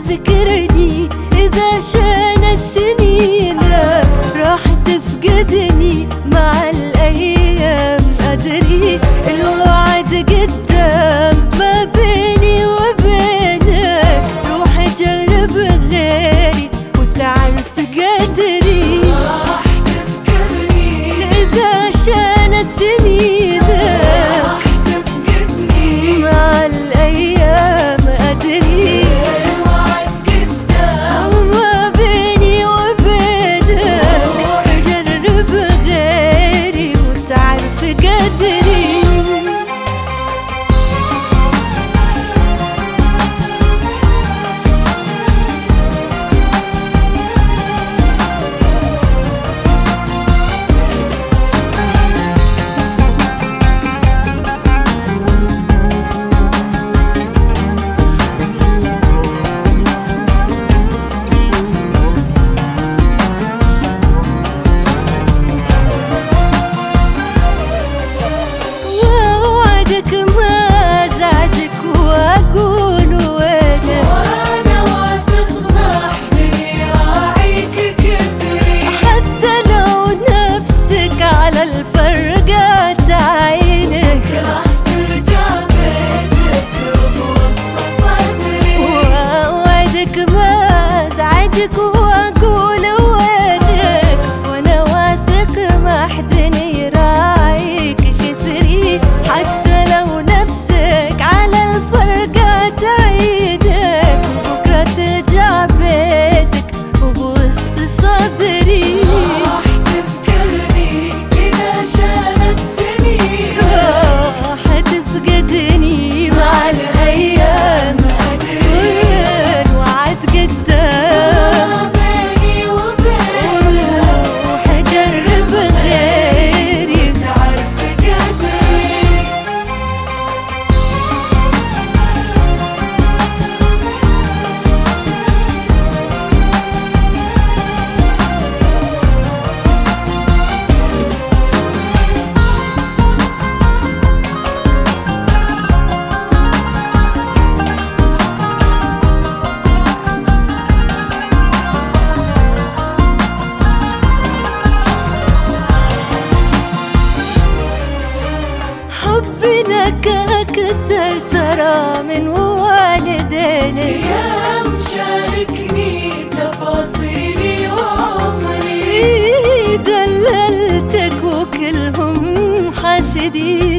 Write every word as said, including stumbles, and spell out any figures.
تفتكرني إذا شانت سنينك راح تفقدني مع الأيام. أدري الوعد قدام ما بيني وبينك، روح جرب غيري وتعرف قدري. راح تفكرني إذا شانت سنينك راح تفقدني مع الأيام. أدري الوعد قدام ما بيني وبينك، جرب غيري وتعرف قدري. وعدك ما زعجك وأقول وينك، وأنا واثق ما حدني راعيك كثري. حتى لو نفسك على الفرقة تعينك راح ترجع بيتك بوسط صدري. ووعدك ما زعجك وأقول وينك، وأنا واثق ما حدني راعيك كثري. حتى لو نفسك على الفرقة تعيدك، بكرة ترجع بيتك وبوسط صدري. راح تفكرني إذا شانت سنينك راح تفقدني مع الأيام. الوعد قدام ما بيني وبينك وروح جرب غيري تعرف قدري. حبي لك أكثر ترى من والدينك، يا مشاركني تفاصيلي وعمري. دللتك وكلهم حاسدين.